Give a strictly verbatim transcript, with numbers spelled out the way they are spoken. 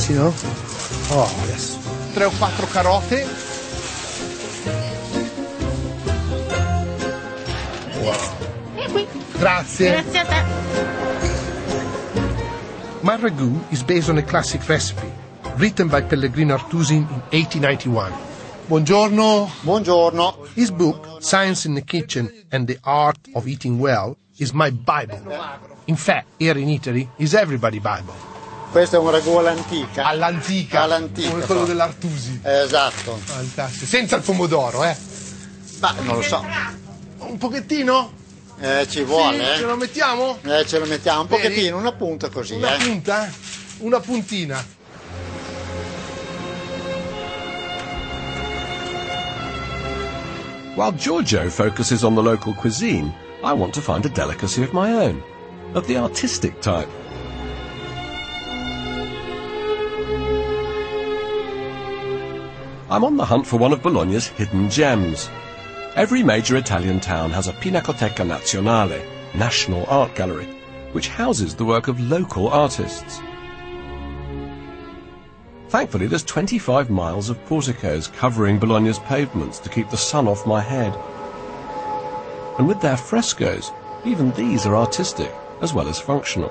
Sì, no? Oh, yes. Tre o quattro carote. Wow. E qui. Grazie. Grazie a te. My ragu is based on a classic recipe, written by Pellegrino Artusin in eighteen ninety-one. Buongiorno. Buongiorno. His book, Science in the Kitchen and the Art of Eating Well, is my Bible. In fact, here in Italy, is everybody Bible. Questo è un ragù all'antica. All'antica. All'antica. Come quello dell'Artusi. Esatto. Fantastico. Senza il pomodoro, eh? Ma non lo so. Un pochettino? Eh, ci vuole, Sì, eh? ce lo mettiamo? Eh, ce lo mettiamo un Vedi? pochettino, una punta così, Una eh? punta? Una puntina. While Giorgio focuses on the local cuisine, I want to find a delicacy of my own, of the artistic type. I'm on the hunt for one of Bologna's hidden gems. Every major Italian town has a Pinacoteca Nazionale, national art gallery, which houses the work of local artists. Thankfully, there's twenty-five miles of porticos covering Bologna's pavements to keep the sun off my head. And with their frescoes, even these are artistic as well as functional.